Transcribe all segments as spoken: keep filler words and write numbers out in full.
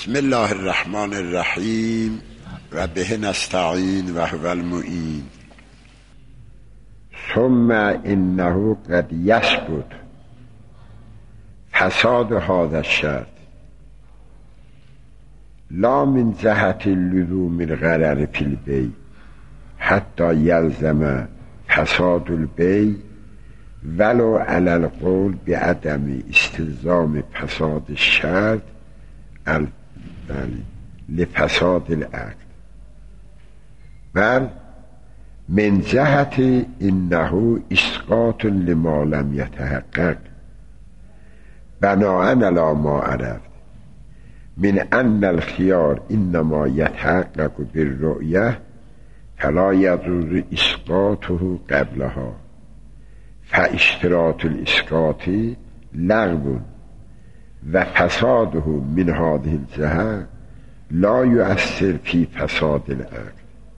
بسم الله الرحمن الرحیم و به نستعین و هو المعین. ثم انه قد یثبت فساد هذا الشرط لا من جهت لزوم الغرر فی البیع حتی یلزم فساد البیع ولو علی القول بعدم استلزام فساد الشرط لفساد العقد، بل من جهت انه اسقاط لما لم يتحقق بناء على ما عرفت من ان الخيار انما يتحقق بالرؤية فلا يجوز اسقاطه قبلها، فاشتراط الاسقاط لغو و فساده من هذه الجهة لا يؤثر في فساد العقد،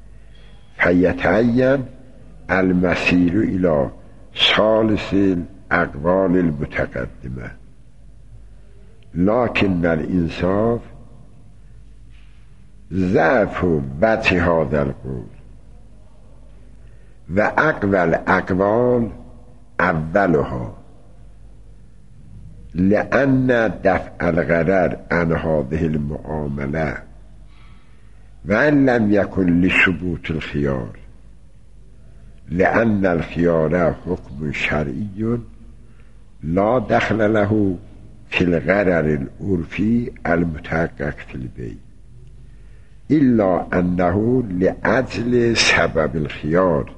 فيتعين المسير إلى ثالث الأقوال المتقدمة، لكن الإنصاف ضعف وجه هذا القول وأقوى الأقوال أولها، لأن دفع الغرر عن هذه المعاملة وإن لم يكن لثبوت الخيار، لأن الخيار حكم شرعي لا دخل له في الغرر العرفي المتحقق في البيع، إلا أنه لأجل سبب الخيار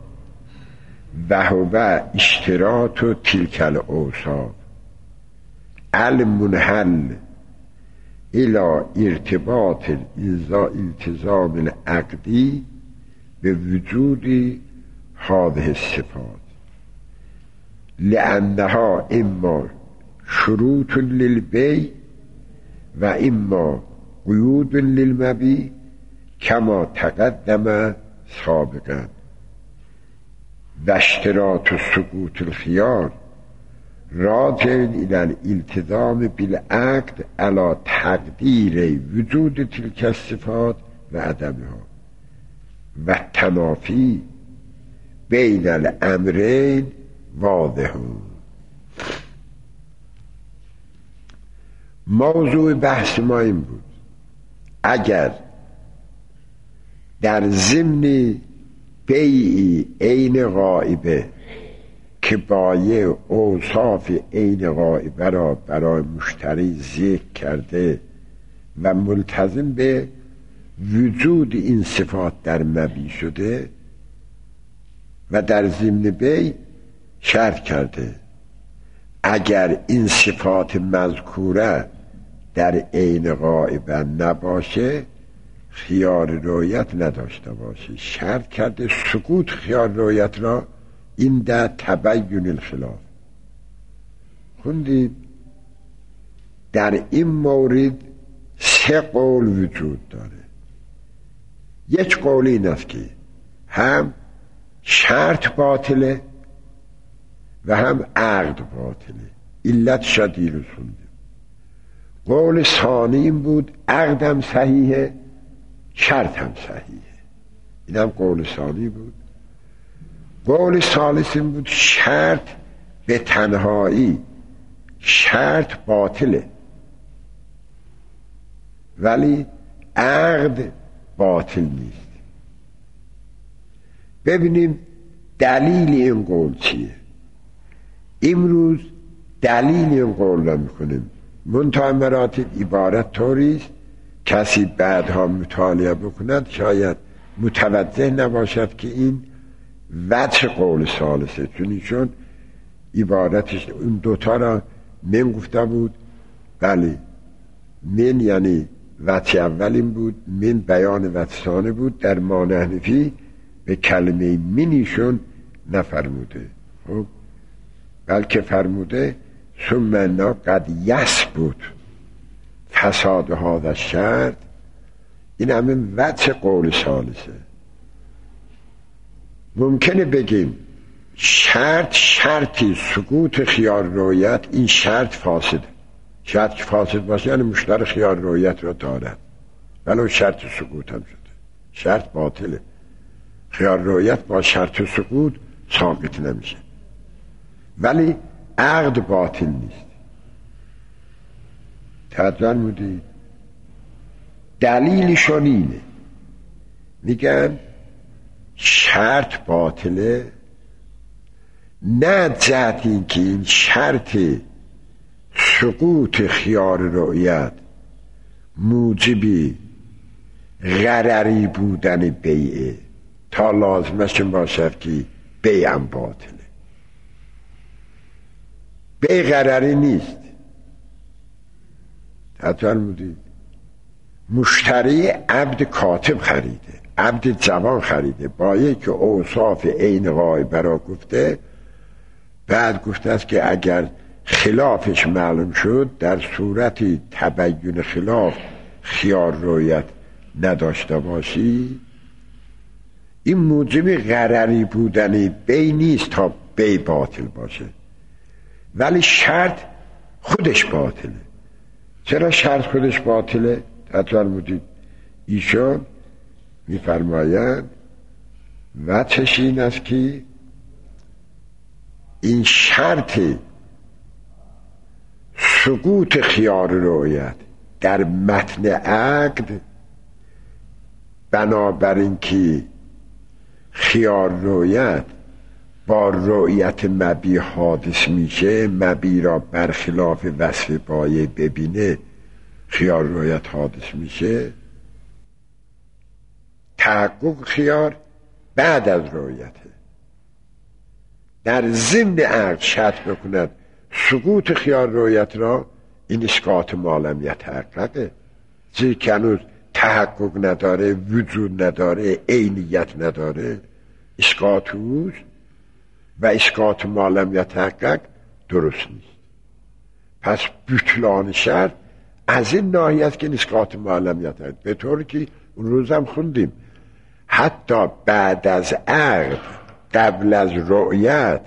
وهو اشتراط تلك الأوصاف المنحل إلى ارتباط الالتزام العقدي بوجود هذه الصفات، لأنها إما شروط للبيع وإما قيود للمبيع كما تقدم سابقا، واشتراط سقوط الخيار راجع إلى الالتزام بالعقد على تقدير وجود تلك الصفات وعدمها، والتنافي بين الأمرين واضح. موضوع بحث ما این بود اگر در ضمن بیع عین غائبه که بایع اوصاف عین غائبه را برای مشتری ذکر کرده و ملتزم به وجود این صفات در مبیع شده و در ضمن بیع شرط کرده اگر این صفات مذکوره در عین غائبه نباشه خیار رؤیت نداشته باشه، شرط کرده سقوط خیار رؤیت را این در تبین الخلاف. خوندید در این مورد سه قول وجود داره. یک قول این است که هم شرط باطله و هم عقد باطله، علت شدید رو خوندیم. قول ثانی این بود عقد هم صحیحه شرط هم صحیحه، این هم قول ثانی بود. قول ثالث این بود شرط به تنهایی شرط باطله ولی عقد باطل نیست. ببینیم دلیل این قول چیه. امروز دلیل این قول را میکنیم، منتها مراتب عبارت طوریست کسی بعدها مطالعه بکند شاید متوجه نباشد که این وجه قول ثالثه، چون چون عبارتش اون دوتا را من گفته بود. بله من یعنی وجه اولین بود، من بیان وجه ثانی بود. در معنی حنفی به کلمه منیشون نفرموده، خب بلکه فرموده ثم انه قد یثبت فساد هذا الشرط. این همین وجه قول ثالثه. ممکنه بگیم شرط شرطی سقوط خیار رویت این شرط فاسده، شرط که فاسد باشه یعنی مشتری خیار رویت را دارد ولو شرط سقوط هم شده، شرط باطله. خیار رویت با شرط سقوط ساقط نمیشه، ولی عقد باطل نیست. توجه می‌کنید؟ دلیلشون اینه، میگن شرط باطله نه جهت این که این شرط سقوط خیار رؤیت موجبی غرری بودن بیعه تا لازمش باشد که بیعم باطله. بیع غرری نیست. حتی بودید مشتری عبد کاتب خریده، عبد جوان خریده با یک اوصاف عین غایبه را گفته، بعد گفته است که اگر خلافش معلوم شد در صورتی تبیین خلاف خیار رویت نداشته باشی، این موجب غرری بودن بی نیست تا بی باطل باشه، ولی شرط خودش باطله. چرا شرط خودش باطله؟ حتما بودید ایشون میفرمایند وجهش این است که این شرط سقوط خیار رؤیت در متن عقد بنابراین که خیار رؤیت با رؤیت مبی حادث میشه، مبی را برخلاف وصف بایع ببینه خیار رؤیت حادث میشه، تحقق خیار بعد از رؤیته. در ضمن عقد شرط بکند سقوط خیار رؤیت را، این اسقاط مالم یتحققه، زیر که هنوز تحقق نداره، وجود نداره، عینیت نداره، اسقاط اوست و اسقاط مالم یتحقق درست نیست. پس بطلان شرط از این ناحیه است که اسقاط مالم یتحقق، به طوری که اون روز هم خوندیم حتی بعد از عقد قبل از رؤیت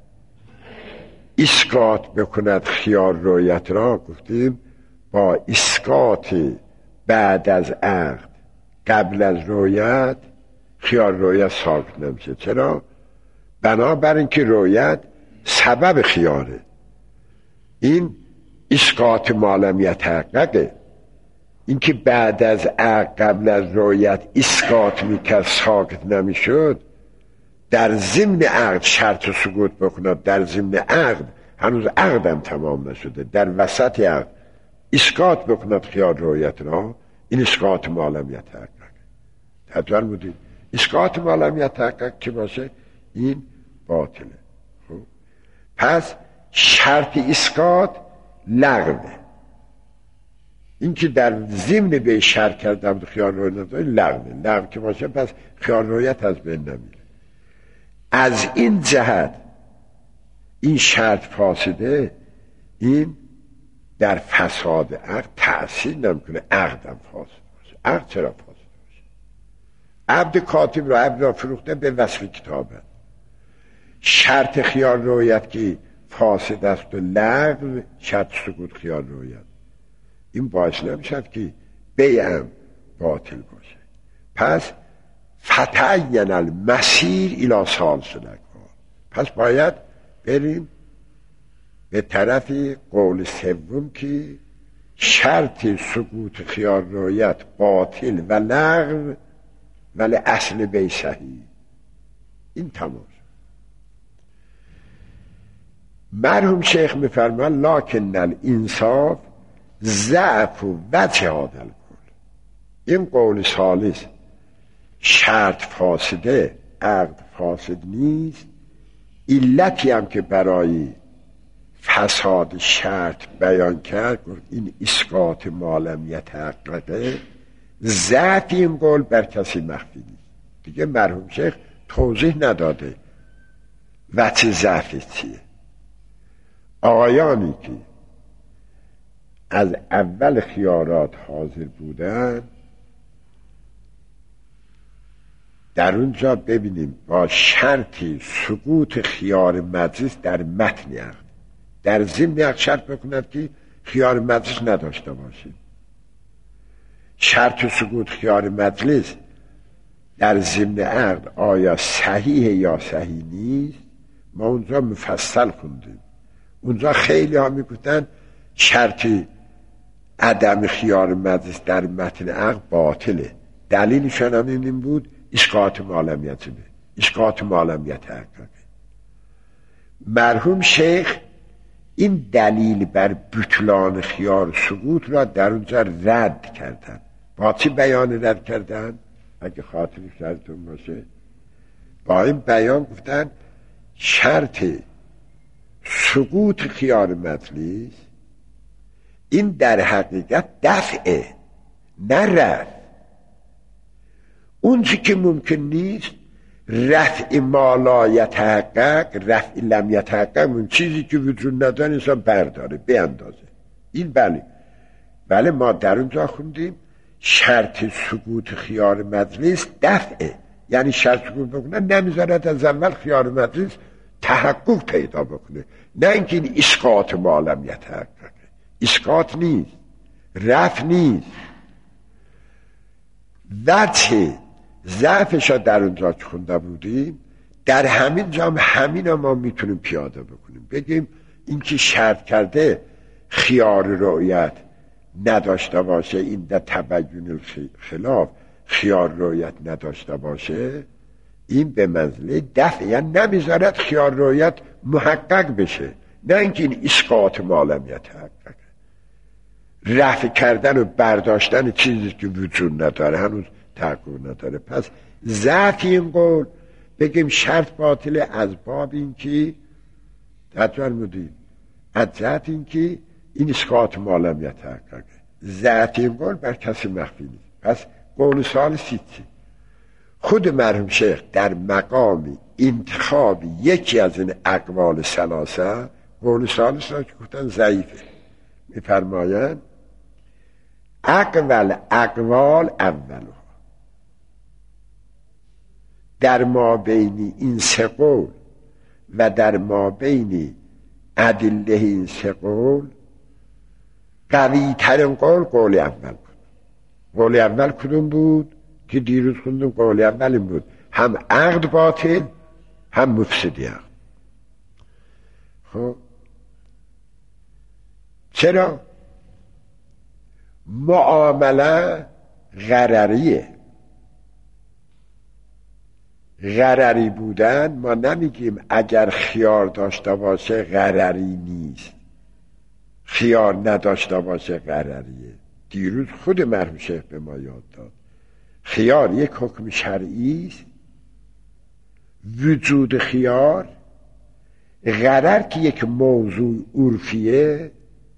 اسقاط بکند خیار رؤیت را، گفتیم با اسقاط بعد از عقد قبل از رؤیت خیار رؤیت ساقط نمیشه. چرا؟ بنابراین که رؤیت سبب خیاره، این اسقاط مالم یتحققه. این که بعد از عقد قبل از رؤیت اسقاط میکرد ساقط نمیشد، در ضمن عقد شرط سقوط بکند، در ضمن عقد هنوز عقدم تمام نشده، در وسط عقد اسقاط بکند خیار رؤیت را، این اسقاط مالم یتحقق. حتما بودید اسقاط مالم یتحقق که باشه این باطله. خب پس شرط اسقاط لغوه، این که در ضمن به شرط کردم خیار رؤیت لغوه، لغو که باشه پس خیار رؤیت از بین نمیره. از این جهت این شرط فاسده، این در فساد عقد تأثیر نمیکنه، عقدم فاسد باشه. عقد چرا فاسد باشه؟ عبد کاتب را عبد را فروخته به وصف کتابه، شرط خیار رؤیت که فاسد است و لغو، شرط سقوط خیار رؤیت، این باعث نمیشد که بیعم باطل باشه. پس فتعین المسیر الی ثالث الاقوال، پس باید بریم به طرف قول سوم که شرط سقوط خیار رؤیت باطل و لغو ولی اصل بی صحیح. این تمام. مرحوم شیخ میفرمان لکن الانصاف ضعف و وجه هذا القول، این قول ثالث شرط فاسده عقد فاسد نیست، علتی هم که برای فساد شرط بیان کرد این اسقاط مالم یتحققه، ضعف این قول بر کسی مخفی نیست. دیگه مرحوم شیخ توضیح نداده وجه ضعف چیه. آقایانی که از اول خیارات حاضر بودن در اونجا ببینیم با شرطی سقوط خیار مجلس در متن عقد، در ضمن عقد شرط بکند که خیار مجلس نداشته باشیم. شرط سقوط خیار مجلس در ضمن عقد آیا صحیح یا صحیح نیست؟ ما اونجا مفصل خوندیم. اونجا خیلی ها میگفتن شرط عدم خیار مجلس در متن عقد باطله. دلیلشان هم این بود اسقاط معلمیت به اسقاط معلمیت حقیقی. مرحوم شیخ این دلیل بر بطلان خیار سقوط را در اونجا رد کردن. با چی بیان رد کردن؟ اگه خاطری شرطون باشه با این بیان گفتن شرط سقوط خیار مجلس این در حقیقت دفعه نه رفع. اون چی که ممکن نیست رفع ما لا یتحقق، رفع لم یتحقق، اون چیزی که وجود نداره انسان برداره به اندازه این. بله بله ما در اونجا خوندیم شرط سقوط خیار مجلس دفعه، یعنی شرط سقوط بکنه نمیذارد از اول خیار مجلس تحقق پیدا بکنه، نه اینکه این اسقاط ما لم یتحقق. اسقاط نیست، رفع نیست. وجه ضعفش در اونجا که خونده بودیم در همین جا همین ما میتونیم پیاده بکنیم. بگیم این که شرط کرده خیار رؤیت نداشته باشه، این در تبیین خلاف خیار رؤیت نداشته باشه، این به منزله دفع، یعنی نمیذارد خیار رؤیت محقق بشه، نه اینکه این اسقاط معلمیت حقق، رفع کردن و برداشتن چیزی که وجود نداره هنوز تحقق نداره. پس ذات این قول بگیم شرط باطله از باب این که تطور مدید از ذات این که این اسقاط معلمیت حققه. ذات این قول بر کسی مخفی نیست. پس قول سال سیتی خود مرحوم شیخ در مقام انتخاب یکی از این اقوال ثلاثه، قول ثالث را که گفتن ضعیفه، میفرمایند اقوال اقوال اولها، در ما بین این سه قول و در ما بین ادله این سه قول قوی ترین قول قول اول بود. قول اول کدوم بود که دیروز خوندم؟ قول اول این بود هم عقد باطل هم مفسدی عقد. خب چرا؟ معامله غرریه. غرری بودن ما نمیگیم اگر خیار داشته باشه غرری نیست، خیار نداشته باشه غرریه. دیروز خود مرحوم شیخ به ما یاد داد خیار یک حکم شرعی است، وجود خیار غرر که یک موضوع عرفیه،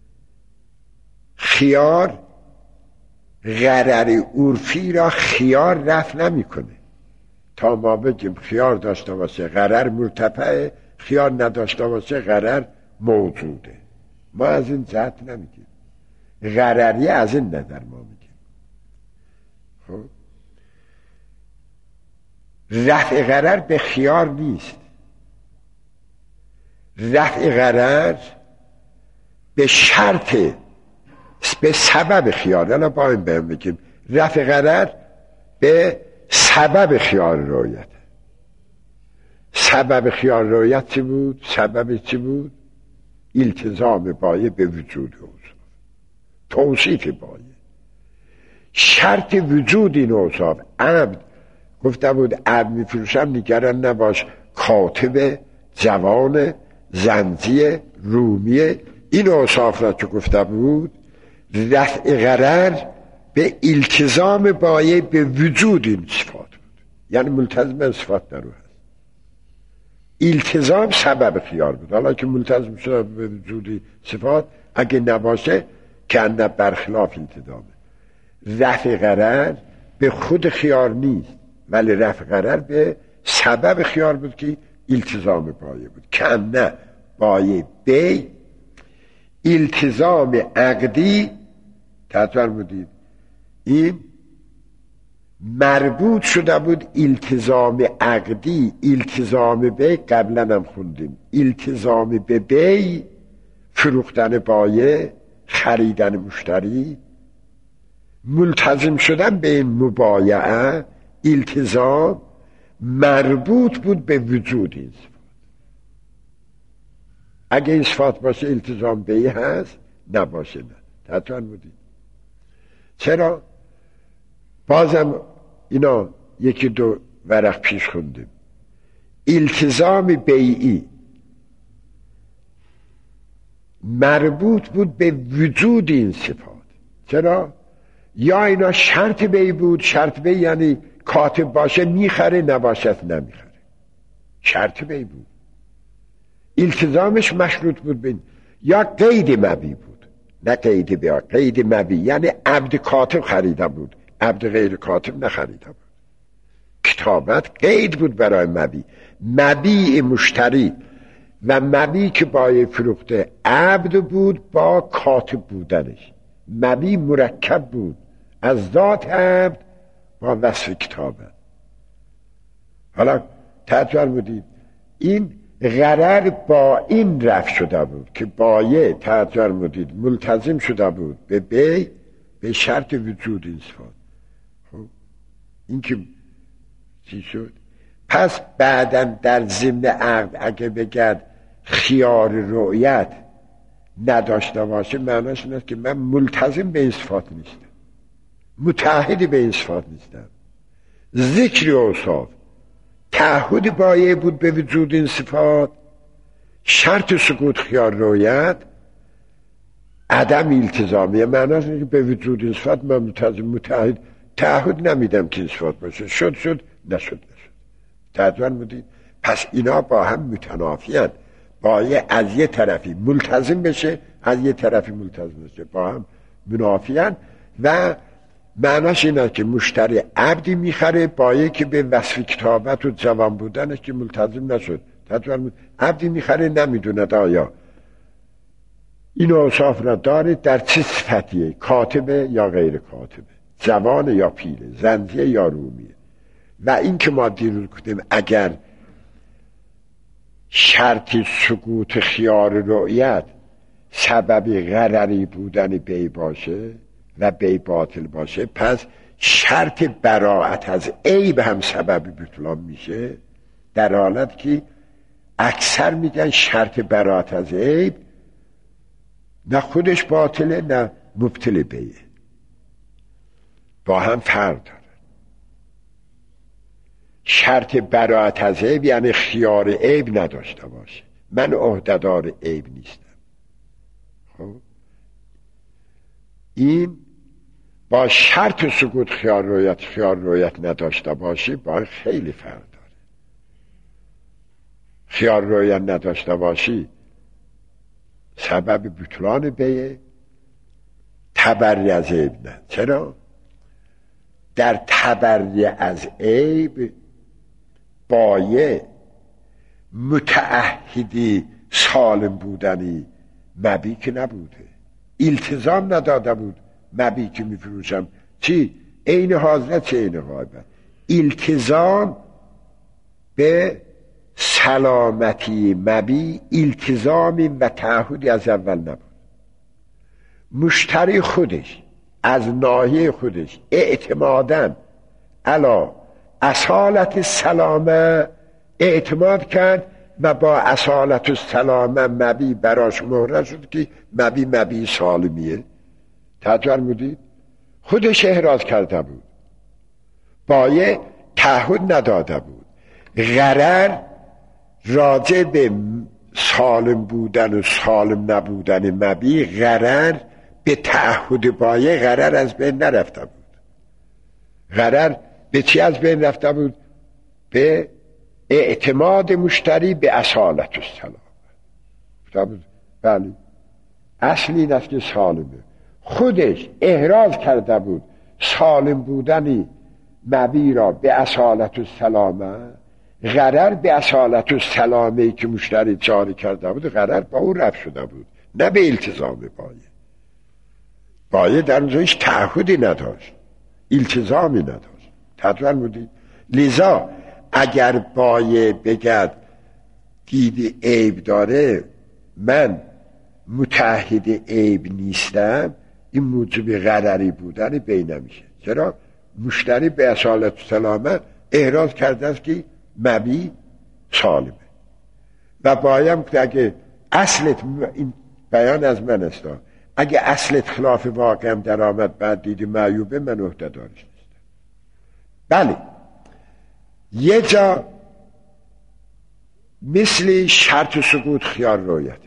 خیار غرر عرفی را خیار رفع نمی کنه. تا ما بگیم خیار داشته باشه غرر مرتفعه، خیار نداشته باشه غرر موجوده. ما از این جهت نمیگیم، غرری از این نظر ما میگیم. خب رفع غرر به خیار نیست، رفع غرر به شرط، به سبب خیار. الان با این بهم بگیم رفع غرر به سبب خیار رؤیت. سبب خیار رؤیت چی بود؟ سبب چی بود؟ التزام بایع به وجود اوصاف، توصیف بایع. شرط وجود این اوصاف. عبد گفته بود عبد میفروشم نگران نباش، کاتب، جوان، زنجی، رومیه، این اوصاف را که گفته بود رفع غرر به التزام بایع به وجود این صفات بود، یعنی ملتزم صفات در او هست. التزام سبب خیار بود، حالا که ملتزم شده به وجود صفات اگه نباشه که انه برخلاف التزامه. رفع غرر به خود خیار نیست، ولی رفع غرر به سبب خیار بود که التزام بایع بود. که انه بایع بی التزام عقدی تطور بودید، این مربوط شده بود التزام عقدی. التزام بی قبلا هم خوندیم، التزام به بی فروختن بایع خریدن مشتری، ملتزم شدن به این مبایعه، التزام، مربوط بود به وجود این صفات. اگه این صفات باشه التزام به این هست، نباشه نه. حتما بودید. چرا؟ بازم اینا یکی دو ورق پیش خوندیم. التزام بیعی مربوط بود به وجود این صفات. چرا؟ یا اینا شرط بیع بود. شرط بیع یعنی کاتب باشه میخره، نباشد نمیخره. شرط بیع بود. التزامش مشروط بود به یا قید مبیع بود، نه قید بیع، قید مبیع یعنی عبد کاتب خریده بود، عبد غیر کاتب نخریده بود. کتابت قید بود برای مبیع. مبیع مشتری و مبیع که با فروخته عبد بود با کاتب بودنش. مبیع مرکب بود از ذات عبد با وصف کتابت. حالا تعجب بودید این غرر با این رفع شده بود که بایع تعجب بودید ملتزم شده بود به بیع به شرط وجود این صفات. خب این که چی شد؟ پس بعداً در ضمن عقد اگه بگرد خیار رؤیت نداشته باشه، معناش این است که من ملتزم به این صفات نیستم، متعهد به این صفات نیستم. ذکر اوصاف تعهد بایع بود به وجود این صفات، شرط سقوط خیار رؤیت عدم التزامیه، معناش اینه که به وجود این صفات من ملتزم متعهد تعهد نمیدم که این صفات باشه. شد شد نشد نشد. تعجب بودید؟ پس اینا با هم متنافیان. بایع از یه طرفی ملتزم بشه، از یه طرفی ملتزم بشه، با هم منافیان. و معناش اینه که مشتری عبدی میخره، بایع که به وصف کتابت و جوان بودنش که ملتزم نشد. تعجب عبدی میخره نمیدونه آیا این اوصاف را داره، در چه صفتیه، کاتبه یا غیر کاتبه، جوان یا پیره، زنجیه یا رومیه. و این که ما دیروز گفتیم اگر شرط سقوط خیار رؤیت سبب غرری بودن بیع باشه و بیع باطل باشه، پس شرط براءت از عیب هم سبب بطلان میشه، در حالت که اکثر میگن شرط براءت از عیب نه خودش باطله نه مبطل بیعه، با هم فرق داره. شرط براءت از عیب یعنی خیار عیب نداشته باشه، من عهده‌دار عیب نیستم. خب این با شرط سقوط خیار رؤیت خیار رؤیت نداشته باشه با خیلی فرق داره. خیار رؤیت نداشته باشی سبب بطلان بیع، تبری از عیب نه. چرا؟ در تبری از عیب بایع متعهدی سالم بودنی مبیع که نبوده، التزام نداده بود. مبیع که میفروشم چی؟ عین حاضر چه عین غایبت. التزام به سلامتی مبیع التزامی و تعهدی از اول نبود. مشتری خودش از ناحیه خودش اعتماداً علا اصالت سلامه اعتماد کرد و با اصالت سلامه مبیع براش مهره شد که مبیع مبیع سالمیه. تعجب بودید؟ خودش احراز کرده بود، بایع تعهد نداده بود. غرر راجع به سالم بودن و سالم نبودن مبیع، غرر به تعهد بایع غرر از بین نرفته بود. غرر به چی از بین رفته بود؟ به اعتماد مشتری به اصالت السلام. بله اصلی این است که سالمه. خودش احراز کرده بود سالم بودنی مبیع را به اصالت السلامه. غرر به اصالت السلامه که مشتری جاری کرده بود، غرر با او رفع شده بود، نه به التزام بایع. بایع در اونجا هیچ تعهدی نداشت، التزامی نداشت. تعجب بودید؟ لذا اگر بایع بگد دید عیب داره، من متحد عیب نیستم، این موجب غرری بودن بین نمیشه. چرا؟ مشتری به اصالت سلامت احراز کرده است که مبی سالمه و بایم که اگه اصلت، این بیان از من است، اگه اصلت خلاف واقعم در آمد بعد دیدی معیوبه، من عهده‌دارش نیستم. بله، یه جا مثل شرط سقوط خیال رویته.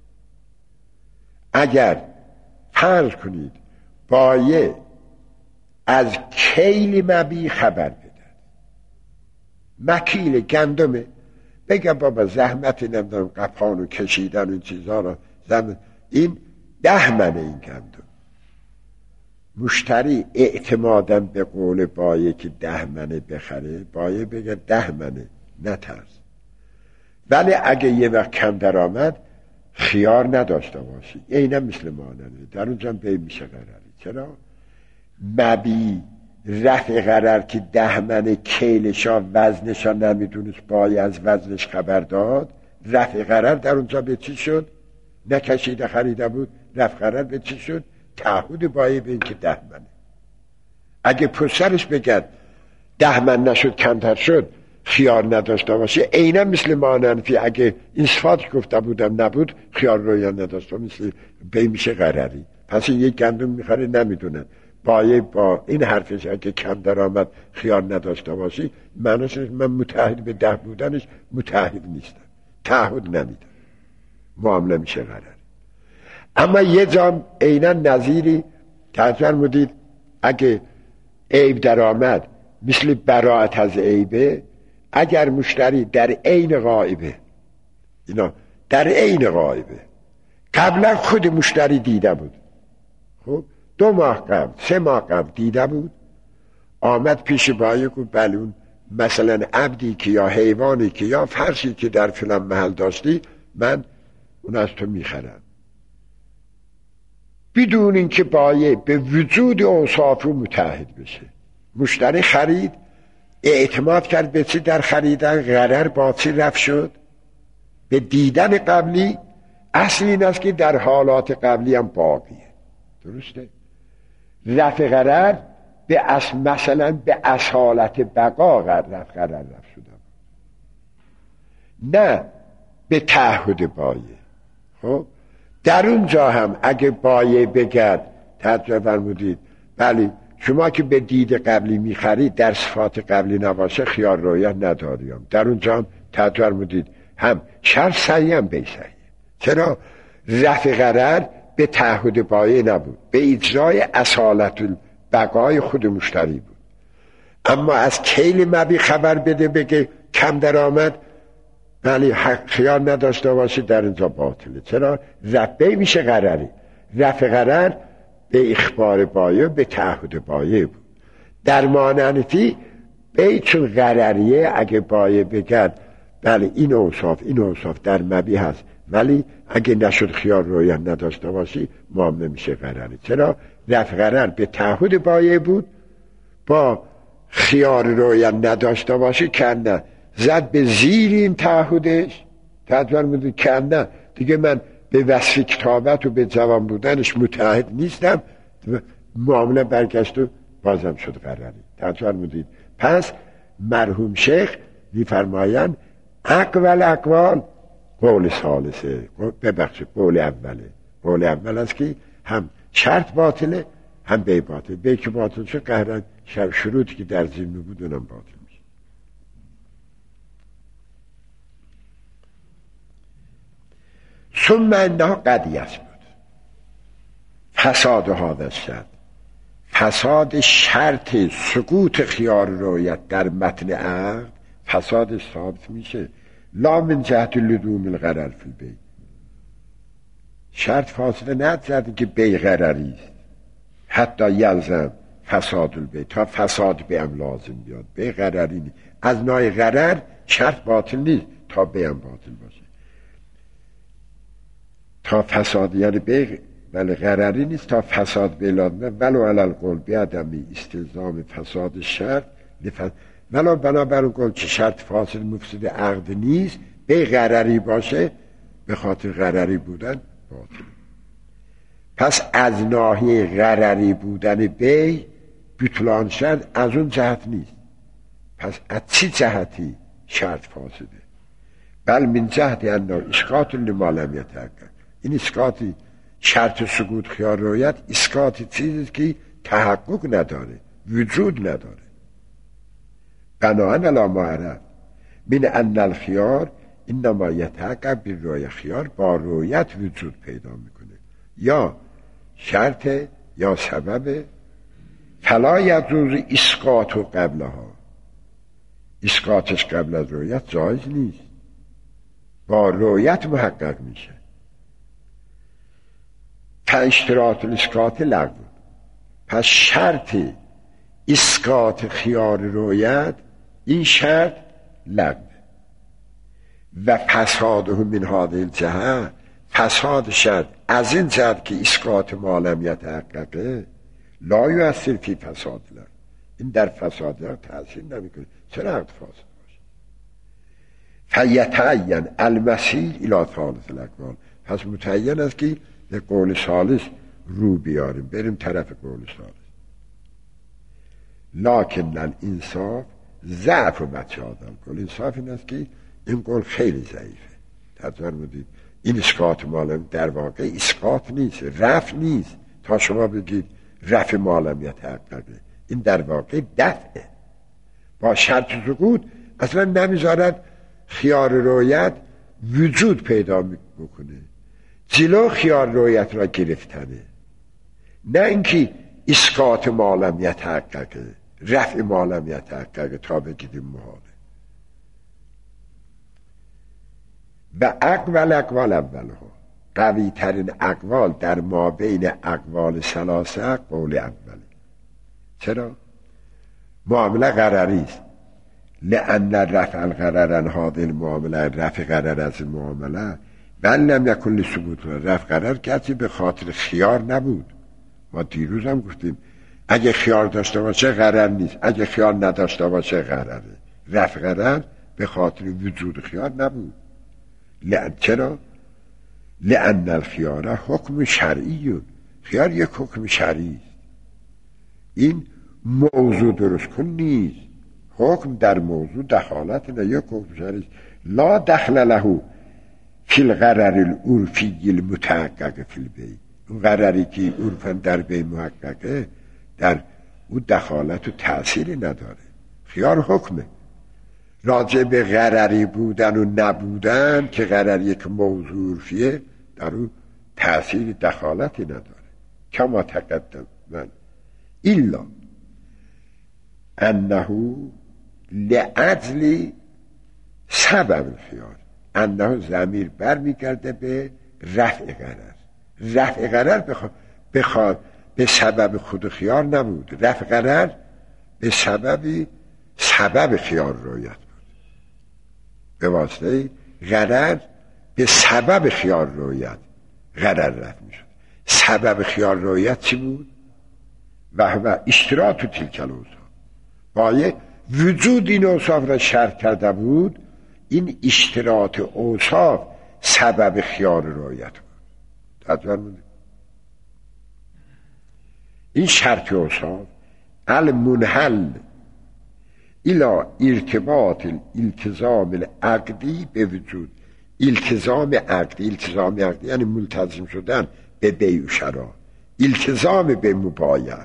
اگر فرض کنید بایه از کیل مبی خبر بده، مکیل گندمه، بگم بابا زحمتی نمیدونم قپانو کشیدن این چیزها رو زحمت، این ده منه این گندم. مشتری اعتمادم به قول بایه که ده منه بخره، بایه بگه ده منه نترس. ولی اگه یه وقت کم در آمد خیار نداشته باشی، اینه مثل ماننه در اونجا بی میشه قراری. چرا؟ مبی رفع قرار که ده منه کیلشا وزنشا نمیدونست، بایه از وزنش خبر داد، رفع قرار در اونجا به چی شد؟ نکشیده خریده بود، رفع قرار به چی شد؟ تعهد بایه به این که ده منه. اگه پسرش بگد ده من نشد کمتر شد، خیار نداشته باشه، عینا مثل ماننفی اگه این صفات گفته بودم نبود، خیار رویا نداشته، مثل بی میشه قراری. پس این یک گندم میخوره نمیدونن بایه با این حرفش اگه کم در آمد خیار نداشته باشی، معنیش من متحد به ده بودنش متحد نیستم، تعهد نمیدم، معامله میشه قراری. اما یه جام عینا نظیری تحضر مدید، اگه عیب در آمد مثل براعت از عیبه، اگر مشتری در عین غایبه، اینا در عین غایبه، قبلا خود مشتری دیده بود، خب دو ماه قبل سه ماه قبل دیده بود، آمد پیش بایه گفت بله اون مثلا عبدی که یا حیوانی که یا فرشی که در فلان محل داشتی، من اون از تو میخرم، بدون اینکه بایه به وجود اوصاف متحد بشه. مشتری خرید، اعتماد کرد به چی در خریدن؟ غرر با چی رفع شد؟ به دیدن قبلی. اصل این است که در حالات قبلی هم باقیه، درسته؟ رفع غرر به اصل، مثلا به اصالت بقا رفع غرر رفع شده، نه به تعهد بایه. خب در اونجا هم اگه بایه بگرد تجربه فرمودید بله شما که به دید قبلی میخرید در صفات قبلی نباشه خیار رویت نداریم، در اونجا هم تجربه فرمودید هم شرط صحیح هم بی صحیح. چرا؟ رفع غرر به تعهد بایه نبود، به اجرای اصالت بقای خود مشتری بود. اما از کیل مبی خبر بده بگه کم در آمد، ولی حق خیال نداشته باشه، در اینجا باطله. چرا؟ رفع میشه غرری، رفع غرر به اخبار بایه به تعهد بایه بود. در ماننتی به چون غرریه اگه بایه بگرد بله این اوصاف این اوصاف در مبی هست، ولی اگه نشد خیار رویت نداشته باشی معامله میشه غرری. چرا؟ رفع غرر به تعهد بایه بود، با خیار رویت نداشته باشی کنه زد به زیر این تعهدش، تعهد میدونی کنه دیگه من به وصف کتابت و به جوان بودنش متعهد نیستم، معامله برگشت و بازم شد غرری. تعهد میدید. پس مرحوم شیخ میفرمایند اقوال اقوال قول ثالثه، ببخشید قول اوله، قول اول است که هم شرط باطله هم بی باطل، بی که باطل شد قهرن شروطی که در ذهن بود اونم باطل میشه. ثم انها قضیه بود فساد هذا الشرط، فساد شرط سقوط خیار رویت در متن عقد، فسادش ثابت میشه لا من جهت لزوم الغرر فی البیع، شرط فاصله ندارد که بی غرری است، حتی یلزم فساد البیع، تا فساد به هم لازم بیاد، بی غرری نیست. از نوع غرر شرط باطل نیست تا بی هم باطل باشه، تا فساد یعنی بی ولی غرری نیست تا فساد به لازمه، ولو علی القول بیادمی استلزام فساد شرط لفظ، ولو بنابر قول که شرط فاسد مفسد عقد نیست، بی غرری باشه، به خاطر غرری بودن باطل. پس از ناحیه غرری بودن بی بطلان شرط از اون جهت نیست. پس از چی جهتی شرط فاسده؟ بل من جهت انه اسقاط لما لم یتحقق. این اسقاطی شرط سقوط خیال رویت اسقاط چیزی که تحقق نداره، وجود نداره. بناهن علی ما عرف من ان الخیار انما یتحقق بالرؤیه. خیار با رویت وجود پیدا میکنه، یا شرط یا سبب. فلا یجوز اسقاط قبلها. اسقاطش قبل از رویت جایز نیست، با رویت محقق میشه. فاشتراط الاسقاط لغو. پس شرط اسقاط خیار رویت این شرط لغو. و فساده من هذه الجهه، فساد شرط از این جهت که اسقاط ما لم یتحققه لا یؤثر فی فساد لغو. این در فساد لغو تأثیر نمیکنه. چرا عقد فاسد باشه؟ فیتعین المسیح الی ثالث الاقوال. پس متعین است که به قول ثالث رو بیاریم، بریم طرف قول ثالث. لکن الانصاف ضعف و بچه آدم. قول انصاف این است که این قول خیلی ضعیفه. تظاهر بودید این اسقاط مالم در واقع اسقاط نیست، رفع نیست. تا شما بگید رفع مالم یتحققه، این در واقع دفعه. با شرط سقوط اصلا نمیذارد خیار رویت وجود پیدا بکنه، جلو خیار رویت را گرفتنه. نه اینکه اسقاط مالم یتحققه، رفع مالم یتحققه تا بگیدیم محاله. و اقوال اقوال اولها، قوی ترین اقوال در ما بین اقوال ثلاثه قول اوله. چرا؟ معامله غرری است. لأن رفع الغرر عن هذه المعامله، رفع غرر از المعامله بل لم یکن لثبوت. رفع غرر کسی به خاطر خیار نبود. ما دیروز هم گفتیم اگه خیار داشته باشه غرر نیست، اگه خیار نداشته باشه غرره. رفع غرر به خاطر وجود خیار نبود. لأن چرا؟ لأن الخیار حکم شرعی. خیار یک حکم شرعی است. این موضوع درست کن نیست. حکم در موضوع دخالت نه، یک حکم شرعی. لا دخل له فی الغرر العرفی المتحقق فی البیع. اون غرری که عرفاً در بیع محققه در او دخالت و تأثیری نداره. خیار حکمه. راجع به غرری بودن و نبودن که غرر یک موضوع عرفیه در او تأثیر دخالتی نداره. کما تقدم من الا انه لعجل سبب خیار. انه ضمیر بر میگرده به رفع غرر. رفع غرر بخواد بخواد به سبب خود خیار نبود. رفع غرر به سبب سبب خیار رویت بود. به واسطه غرر به سبب خیار رویت غرر رفع می شد. سبب خیار رویت چی بود؟ و و اشتراط و تلکل اوصاف. باید وجود این اوصاف را شرط کرده بود. این اشتراط اوصاف سبب خیار رویت بود. تدبیر مونده. این شرط اوصاف المنحل الى ارتباط الالتزام العقدی به وجود. التزام عقدی، التزام عقدی یعنی ملتزم شدن به بیع و شرا، التزام به مبایعه.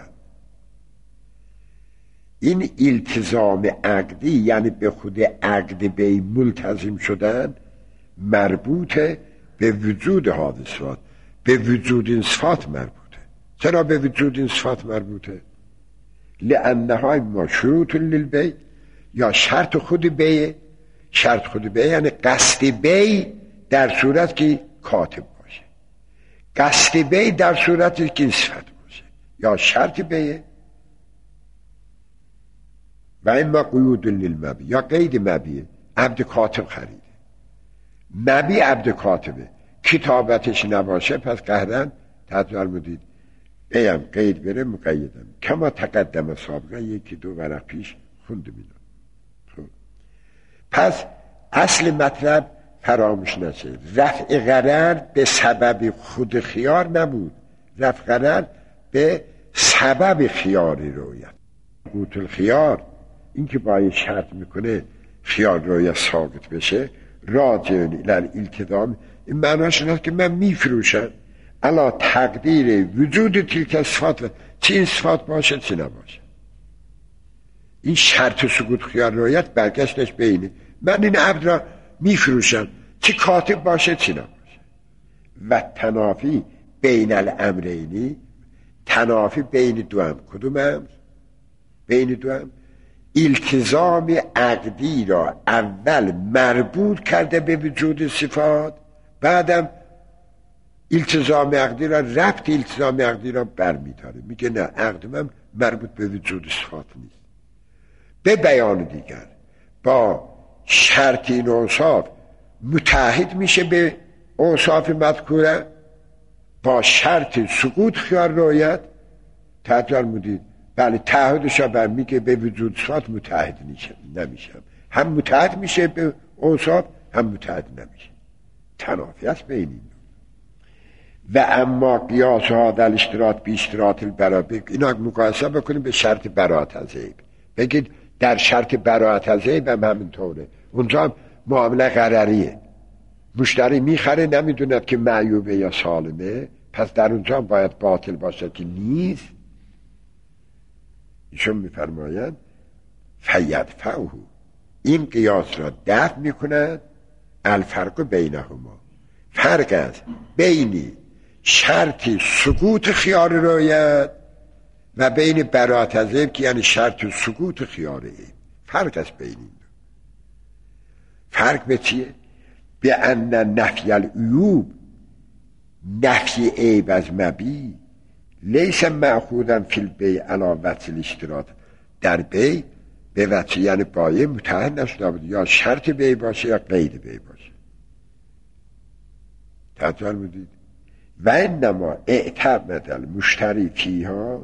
این التزام عقدی یعنی به خود عقد بیع ملتزم شدن مربوط به وجود حادثات، به وجود این صفات مربوطه. چرا به وجود این صفات مربوطه؟ لأنها ما شروط للبیع، یا شرط خود بیع. شرط خود بیع یعنی قصد بیع در صورت که کاتب باشه، قصد بیع در صورتی که این صفت باشه، یا شرط بیع. و اما قیود للمبیع، یا قید مبیع. عبد کاتب خریده، مبیع عبد کاتبه، کتابتش نباشه پس قهرن تدبیر مدید بیم قید بره مقیدم. کما تقدم سابقه یکی دو ورق پیش خونده میدم. پس اصل مطلب فراموش نشه رفع غرر به سبب خود خیار نبود، رفع غرر به سبب خیاری رویت. قوت الخیار این که با این شرط میکنه خیار رویت ثابت بشه، راجعون الی الالتزام، این معناش اینه که من میفروشم علا تقدیر وجود تلک صفات، چه این صفات باشه چه نباشه. این شرط سقوط خیار رویت برگشتش بینه من این عبد را میفروشم چه کاتب باشه چه نباشه. و تنافی بین الامرینی، تنافی بین دو هم، کدوم امر؟ بین دو هم التزام عقدی را اول مربوط کرده به وجود صفات، بعدم التزام عقدی را ربط التزام عقدی را برمی‌داره، میگه نه عقد من مربوط به وجود صفات نیست. به بیان دیگر با شرط این اوصاف متحد میشه به اوصاف مذکوره، با شرط سقوط خیار رویت تعجل مدید بله تعهدش را بر میگه به وجود صفات متحد نمیشم، هم متحد میشه به اوصاف هم متحد نمیشه، تنافی است بین این. و اما قیاس ها در اشتراط بی اشتراط البراءت، اینا مقایسه بکنیم به شرط براءت از عیب، بگید در شرط براءت از عیب هم همینطوره، اونجا هم معامله غرریه، مشتری میخره نمیدوند که معیوبه یا سالمه، پس در اونجا هم باید باطل باشه که نیست. ایشون میفرماید فیدفعه، این قیاس را دفع میکند الفرق بینهما، فرق است بین شرط سقوط خیار رویت و بین براءت از عیب که یعنی شرط سقوط خیار عیب، فرق است بین این. فرق به چیه؟ به ان نفی العیوب، نفی عیب از مبیع، لیس مأخوذا فی البیع علی وجه الاشتراط، در بیع به وجه یعنی بایع متحد نشده بود، یا شرط بیع باشه یا قید بیع باشه. توجه میدید؟ و انما اعتمد المشتری فیها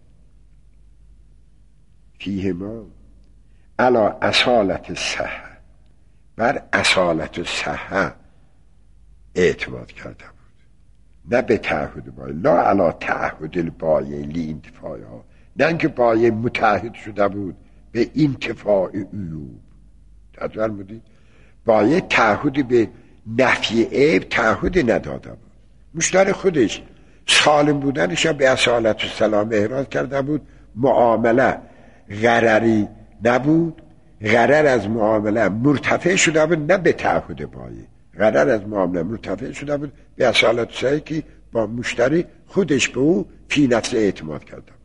فیهما علی اصالت الصحه، بر اصالت الصحه اعتماد کرده بود، نه به تعهد بایع، لا علی تعهد البایع لی انتفاعها، نه اینکه بایع متعهد شده بود به انتفاع عیوب. توجه میدید؟ بایع تعهد به نفی عیب تعهد نداده بود، مشتری خودش سالم بودنش را به اصالت و سلام احراز کرده بود، معامله غرری نبود، غرر از معامله مرتفع شده بود، نه به تعهد بایع، غرر از معامله مرتفع شده بود به اصالت و سلام که با مشتری خودش به او فی نفس اعتماد کرده بود.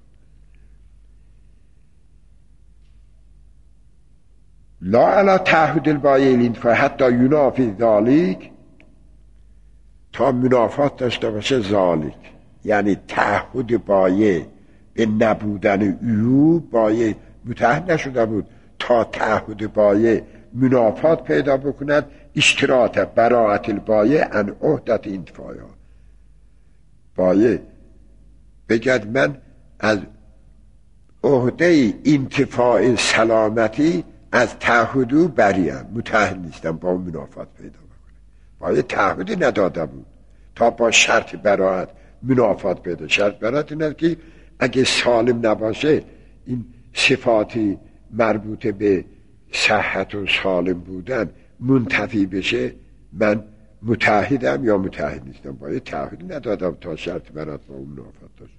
لا علی تعهد البایع الانتفاع حتی ینافی ذالک، تا منافات داشته باشه ذالک، یعنی تعهد بایع به نبودن عیوب، بایع متحد نشده بود تا تعهد بایع منافات پیدا بکند، اشتراط براءت البایع عن عهدت انتفاعها، بایع بگد من از عهده انتفاع سلامتی از تعهد او بریم، متحد نیستم با منافات پیدا بکنه. بایع تعهد نداده بود تا با شرط براءت منافات پیدا. شرط براءت اینه که اگه سالم نباشه این صفاتی مربوط به صحت و سالم بودن منتفی بشه، من متحدم یا متحد نیستم. بایع تعهد ندادم تا شرط براءت با اون منافات داشته.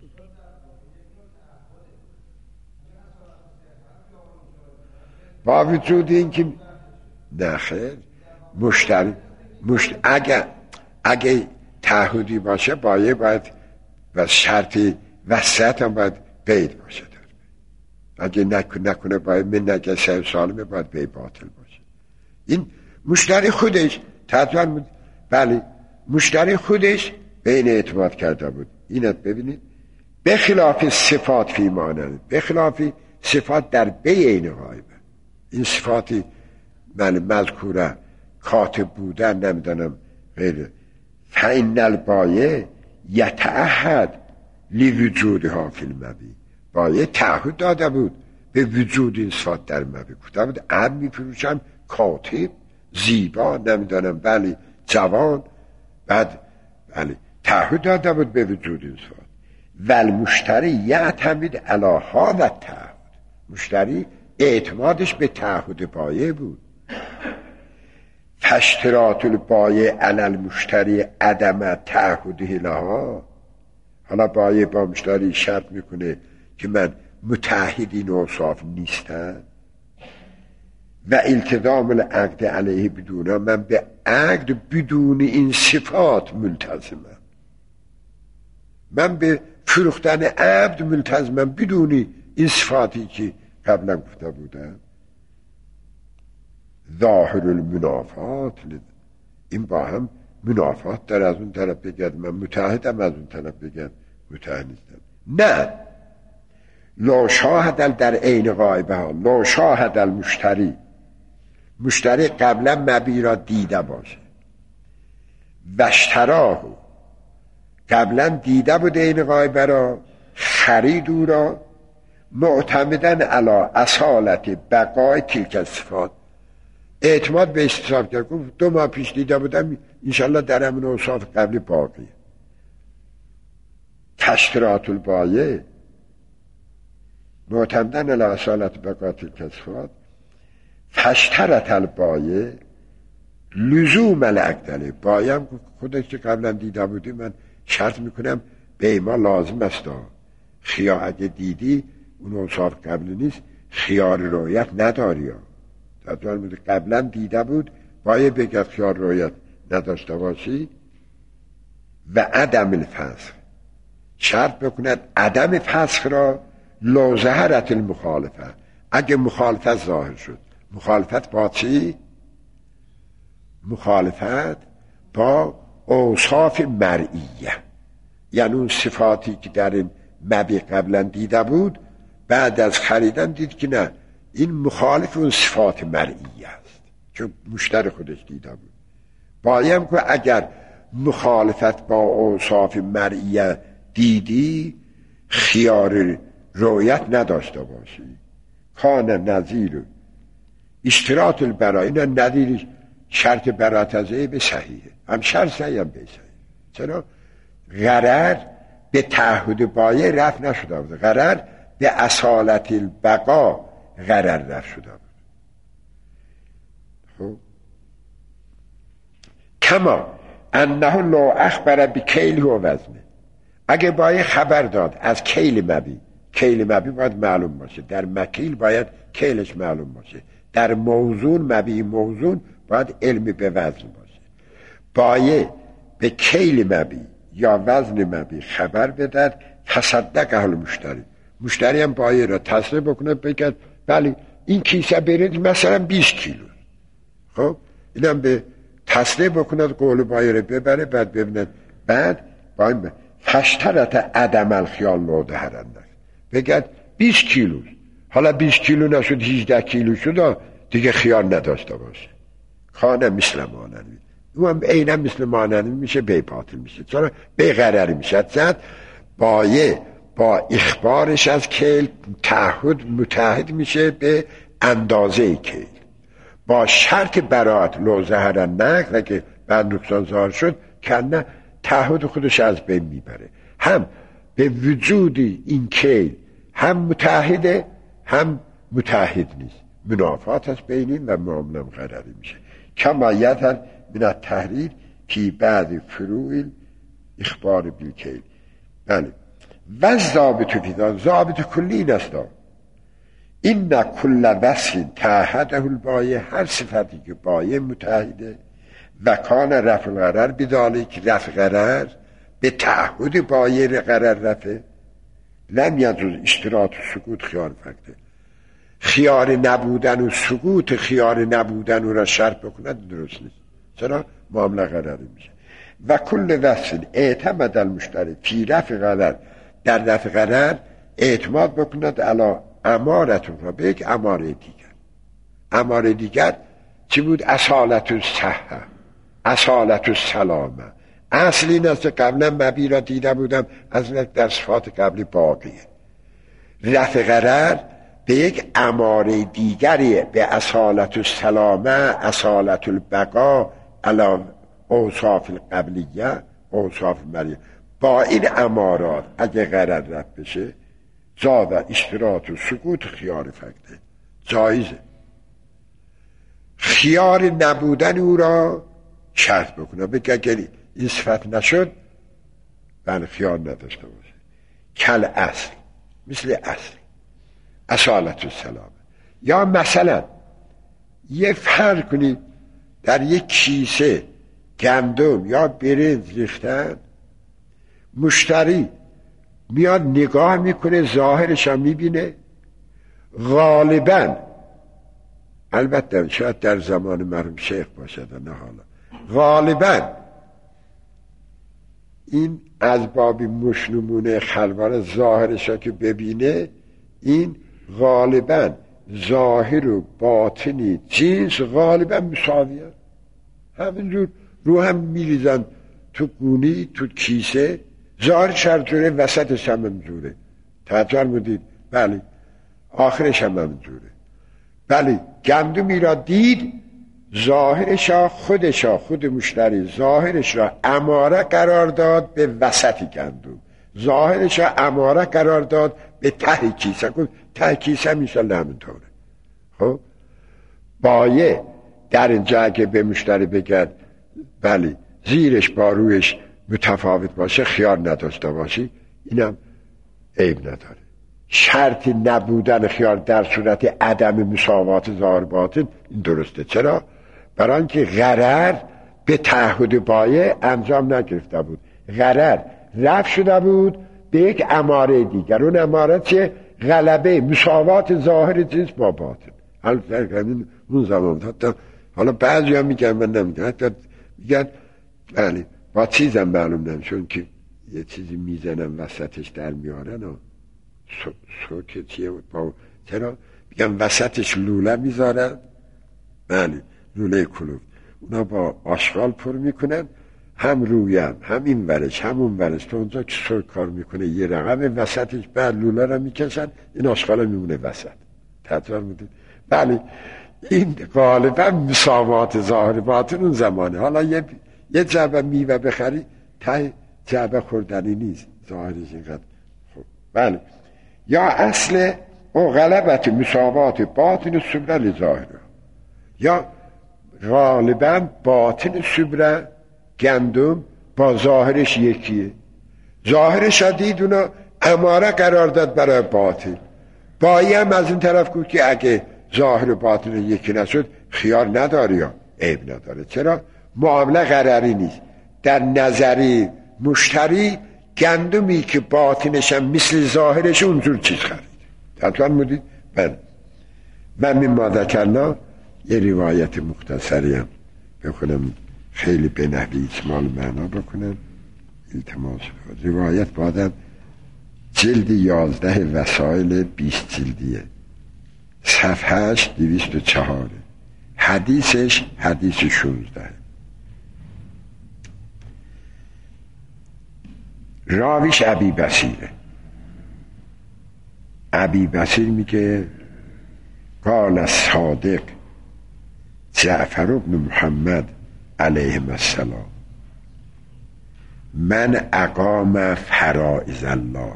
با وجود این که نخیر مشتری مشت... اگه اگه تعهدی باشه بایع باید و شرطی وسط هم باید قید باشه، اگه نکنه نکنه باید من نگه سه سالمه باید بی باطل باشه. این مشتری خودش تطور بود، بله مشتری خودش به این اعتماد کرده بود. اینت ببینید به خلاف صفات فی مانند، به خلاف صفات در بین غایبه، این صفاتی من مذکوره کاتب بودن نمیدانم غیره، فإن البایع یتعهد لوجودها فی المبیع، بایع تعهد داده بود به وجود این صفات در مبیع، گفته بود عبد میفروشم کاتب زیبا، نمیدانم بله جوان، بعد بله تعهد داده بود به وجود این صفات. ول مشتری یعتمد علی هذا التعهد، مشتری اعتمادش به تعهد بایع بود. فاشتراط البایع علی المشتری عدم تعهده لها، حالا بایع با مشتری شرط میکنه که من متعهد این اوصاف نیستم و التزام العقد علیه بدون، من به عقد بدون این صفات ملتزمم، من به فروختن عبد ملتزمم بدون این صفاتی که قبلا گفته بودم. ظاهر المنافات، این با هم منافات در از اون طرف بگرد من متحدم، از اون طرف بگرد متحد نیستم. نه، لا شاهد در عین غایبه ها، لا شاهد المشتری، مشتری قبلا مبیع را دیده باشه و اشتراه، قبلا دیده بود عین غایبه را، خرید او را، معتمدن علی اصالت بقای تلک الصفات، اعتماد به استصحاب کرد، گفت دو ماه پیش دیده بودم انشالله در همین اوصاف قبلی باقیه. اشتراط البایع معتمدن علی اصالت بقای تلک الصفات، فاشترط البایع لزوم العقد، بایع خودش که قبلا دیده بودی من شرط میکنم به ما لازم است، خیار اگه دیدی اون اوصاف قبلی نیست خیار رؤیت نداری، قبلا دیده بود باید بگرد خیار رؤیت نداشته باشی. و عدم الفسخ، شرط بکند عدم فسخ را لو ظهرت المخالفه، اگه مخالفت ظاهر شد. مخالفت با چی؟ مخالفت با اوصاف مرئیه، یعنی اون صفاتی که در این مبیع قبلا دیده بود بعد از خریدن دید که نه این مخالف اون صفات مرئیه است چون مشتری خودش دیده بود. بایم که اگر مخالفت با اوصاف مرئیه دیدی خیار رؤیت نداشته باشی. کان نظیر اشتراط البراء، این نظیر شرط برات از به صحیحه، هم شرط صحیح هم به صحیح. چرا؟ غرر به تعهد بایع رفع نشده بود، غرر به اصالت البقا غرر رفع شده بود. خب کما انه لا اخبر بکیل و وزنه، اگه بایع خبر داد از کیل مبی، کیل مبی باید معلوم باشه، در مکیل باید کیلش معلوم باشه، در موزون مبی موزون باید علم به وزن باشه. بایع به کیل مبی یا وزن مبی خبر بدهد، تصدق اهل مشتری، مشتری هم بایع را تصدیق بکنه بگه بله این کیسه برید مثلا بیست کیلو، خب اینم به تصدیق بکند قول بایع را ببره، بعد ببیند بعد باید فشترت عدم الخیال مودهرنده بگه بیست کیلو، حالا بیست کیلو نشد هجده کیلو شد دیگه خیال نداشته باشه. خانه مثل ماننوی، او هم اینم مثل ماننوی میشه، بی باطل میشه، چرا بی غرر میشه. زد بایع با اخبارش از کیل تعهد متحد میشه به اندازه کیل، با شرط براعت لو ظهر نقل که بعد نقصان ظاهر شد کنه تعهد خودش از بین میبره. هم به وجود این کیل هم متحده هم متحد نیست، منافات از بینین و معاملم غرری میشه. کما یدر من التحریر که بعد فروع اخبار بالکیل. بله و ضابط فیدان، ضابط کلی این است این نه کل وصف تعهده البایع، هر صفتی که بایع متحده و کان رفع الغرر بداله که رفع غرر به تعهد بایع غرر رفع لم یجوز اشتراط سکوت خیار فکته، خیار نبودن و سکوت خیار نبودن را شرط بکند درست نیست. چرا؟ معامله غرری میشه. و کل وصف اعتمد المشتری فی رفع غرر، در رفع غرر اعتماد بکند علی امارتون را به یک اماره دیگر. اماره دیگر چی بود؟ اصالت الصحه، اصالت السلامه. اصل این است که قبلا مبیع را دیده بودم از در صفات قبلی باقیه. رفع غرر به یک اماره دیگری به اصالت السلامه، اصالت البقا، علی اوصاف القبلیه، اوصاف مریم، با این امارات اگه غرض رفت بشه زاد اشتراط و سقوط خیار فکته جایزه. خیار نبودن او را شرط بکنه، بگه اگر این صفت نشد من خیار نداشته باشه. کل اصل، مثل اصل اصالت السلام. یا مثلا یه فرق کنید در یک کیسه گندم یا برنج ریختن، مشتری میاد نگاه میکنه، ظاهرش هم میبینه، غالبا البته شاید در زمان مرحوم شیخ باشد نه حالا، غالبا این از باب مشنمونه خلوار ظاهرش که ببینه، این غالبا ظاهر و باطنی جنس غالبا مساویه، همینجور رو هم میریزن تو گونی تو کیسه، ظاهرش هر جوره وسطش هم همینجوره. توجه بودید؟ بله آخرش هم همینجوره. بله گندمی را دید، ظاهرش را خودش را خود مشتری ظاهرش را اماره قرار داد به وسط گندم، ظاهرش را اماره قرار داد به ته کیسه، گفت ته کیسه هم انشالله همینطوره. خب بایه در اینجا اگه به مشتری بگرد بله زیرش با رویش متفاوت باشه، خیار نداشته باشی، اینم عیب نداره. شرط نبودن خیار در صورت عدم مساوات ظاهر باطن این درسته. چرا؟ برای اینکه غرر به تعهد بایه انجام نگرفته بود، غرر رفع شده بود به یک اماره دیگر. اون اماره چه؟ غلبه مساوات ظاهر جنس با باطن. همین اون زمان حتی حالا بعضی هم میگن، من نمیگن، حتی میگن بله با چیزم معلوم نمیشون که یه چیزی میزنن وسطش در میارن و سو, سو که چیه با... چرا؟ میگن وسطش لوله میذارن، بله لوله کلوف، اونا با آشغال پر میکنن، هم رویم هم این ورش هم اون ورش، تو اونجا که سر کار میکنه یه رقم وسطش، بعد لوله رو میکشن، این آشغال میمونه وسط. تطور میدید؟ بله این غالبا مساوات ظاهر باطن اون زمانه. حالا یه یه جعبه میوه بخری ته جعبه خوردنی نیست، ظاهرش اینقدر. خب بله. یا اصل او غلبت مساوات باطن سبره ظاهره، یا غالبا باطن سبره گندم با ظاهرش یکیه، ظاهرش دید اونا اماره قرار داد برای باطن، بایی هم از این طرف گفت که اگه ظاهر باطن یکی نشد خیار نداره یا عیب نداره. چرا؟ معامله غرری نیست. در نظری مشتری گندمی که باطنش هم مثل ظاهرش اونجور چیز خرید. حتما مودید؟ من من می ماده کرنا یه روایت مختصری هم بخونم، خیلی به نحوی اجمال معنا بکنم التماس. روایت بعدم جلد یازده وسائل بیست جلدیه، صفحهش دویست و چهاره، حدیثش حدیث شونزده. راویش ابی بصیره. ابی بصیر میگه قال الصادق جعفر بن محمد علیه السلام من اقام فرائض الله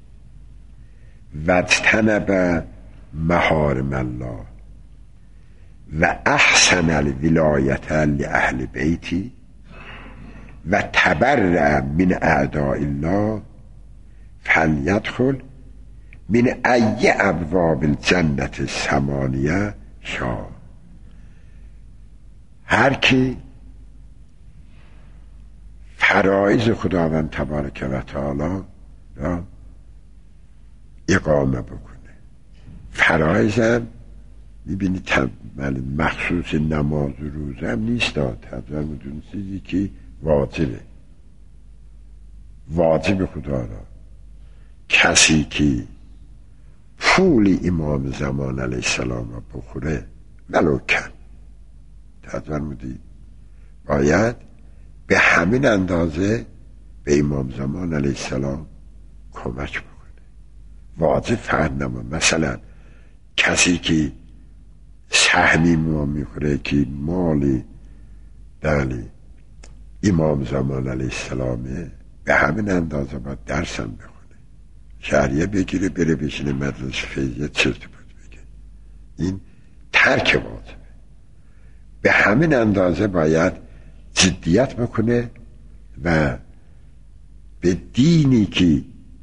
و اجتنب محارم الله و احسن الولایت لاهل بیتی و تبرع من اعداء الله فلیدخل من ای ابواب الجنت ثمانیه شاء. هر کی فرایض خداوند تبارک و تعالی را اقامه بکنه، فرایض هم میبینی مخصوص نماز و روزه هم نیست، تبدیل میدون چیزی که واجبه، واجب خدا را. کسی که پول امام زمان علیه السلام را بخوره ولو کن، تبدیل میدید باید به همین اندازه به امام زمان علیه السلام کمک بکنه. واجب فهم نمان. مثلا کسی که سهمی ما میخوره که مال بله امام زمان علیه السلامه، به همین اندازه باید درسم بخونه، شهریه بگیره بره بشینه مدرسه فیضیه چرت و پرت بگه. این ترک واجبه. به همین اندازه باید جدیت بکنه و به دینی که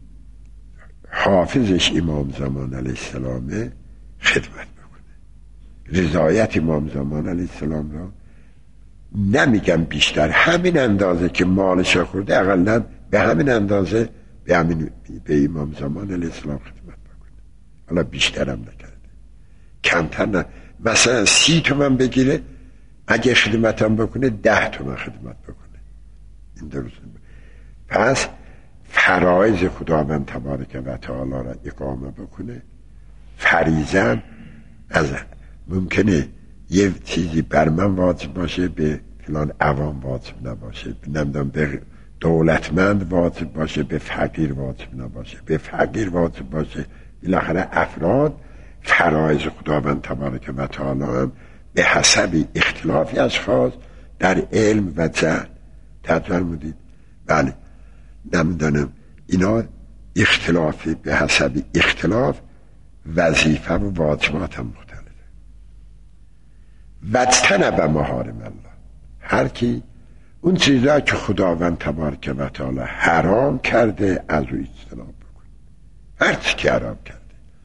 حافظش امام زمان علیه السلامه خدمت بکنه. رضایت امام زمان علیه السلام را نمیگم بیشتر، همین اندازه که مالش خورده اقلا به همین اندازه به همین به امام زمان علیه السلام خدمت بکنه. حالا بیشترم نکرده، کمتر نه. مثلا سی تومن بگیره، اگه خدمتم بکنه ده تومن خدمت بکنه. این درسته. پس فرایض خداوند تبارک و تعالی را اقامه بکنه. فریضه از ممکنه یه چیزی بر من واجب باشه به فلان عوام واجب نباشه، نمیدونم به دولتمند واجب باشه به فقیر واجب نباشه، به فقیر واجب باشه. بالاخره افراد فرایض خداوند تبارک و تعالی هم به حسب اختلافی اشخاص در علم و جهل تطور بودید. بله نمیدونم اینا اختلافی به حسب اختلاف وظیفه و واجبات هم مختلفه. وجتنب محارم الله، هر کی اون چیزا که خداوند تبارک و تعالی حرام کرده از او اجتناب بکن. هر چی که حرام کرده،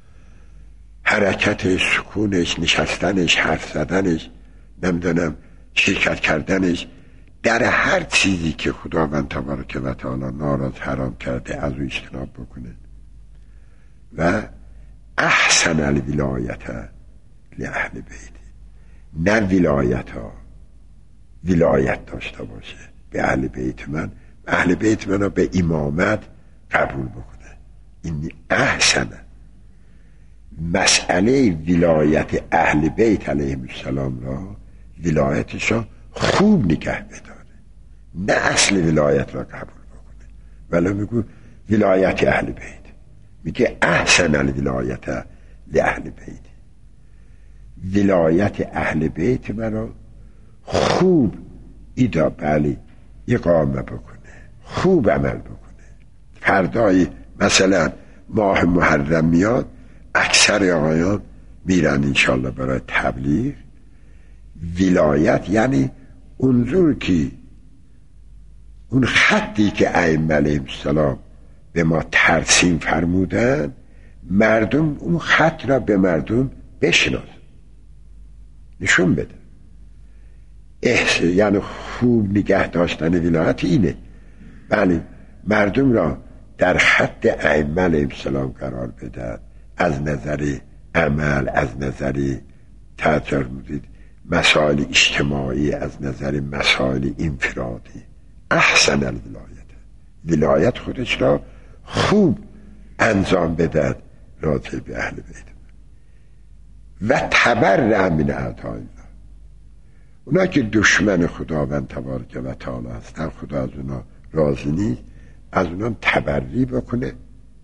حرکتش، سکونش، نشستنش، حرف زدنش، نمیدونم شرکت کردنش در هر چیزی که خداوند تبارک و تعالی ناراض حرام کرده از او اجتناب بکنه. و احسن الولایت لاهل بیت، نه ولایت ها ولایت داشته باشه به اهل بیت من، اهل بیت من رو به امامت قبول بکنه. این احسنه. مسئله ولایت اهل بیت علیهم السلام را، ولایتش را خوب نگه بداره، نه اصل ولایت را قبول بکنه. ولی میگو ولایت اهل بیت، میگه احسن الولایت لاهل بیت، ولایت اهل بیت من را خوب ایدا بله اقامه بکنه، خوب عمل بکنه. فردای مثلا ماه محرم میاد، اکثر آقایان میرن انشالله برای تبلیغ. ولایت یعنی اونجور که اون خطی که ائمه علیهم السلام به ما ترسیم فرمودن، مردم اون خط را به مردم بشناس، نشون بده. احس یعنی خوب نگه داشتن ولایت اینه. بله مردم را در خط ائمه علیهم السلام قرار بدن، از نظر عمل، از نظر تأثیر بودید مسائل اجتماعی، از نظر مسائل انفرادی. احسن الولایت، ولایت خودش را خوب انجام بدن راجع به اهل بیت و تبرع من اعداء الله. اونا که دشمن خداوند تبارک و تعالی هستن، خدا از اونا راضی نیست، از اونا تبرئی بکنه.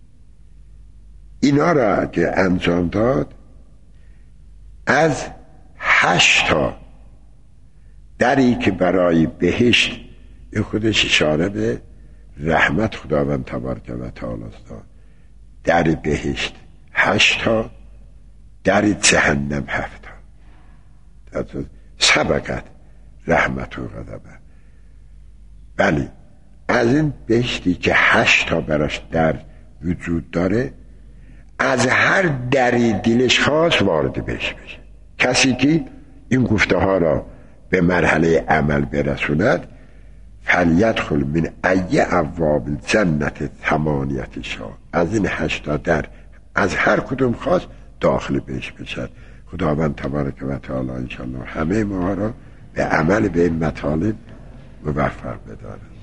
اینا را که انجام داد، از هشتا دری که برای بهشت، این خودش اشاره به رحمت خداوند تبارک و تعالی است. در بهشت هشتا، در جهنم هفتا. سبقت رحمت و غضبه. بله از این بهشتی که هشتا براش در وجود داره، از هر دری دلش خواست وارد بهش بشه. کسی که این گفته ها را به مرحله عمل برسوند، فلیدخل من ای ابواب الجنت ثمانیت شا، از این هشتا در از هر کدوم خواست داخل بهش بشد. خداوند تبارک و تعالی انشاءالله همه ما را به عمل به این مطالب موفق بدارد.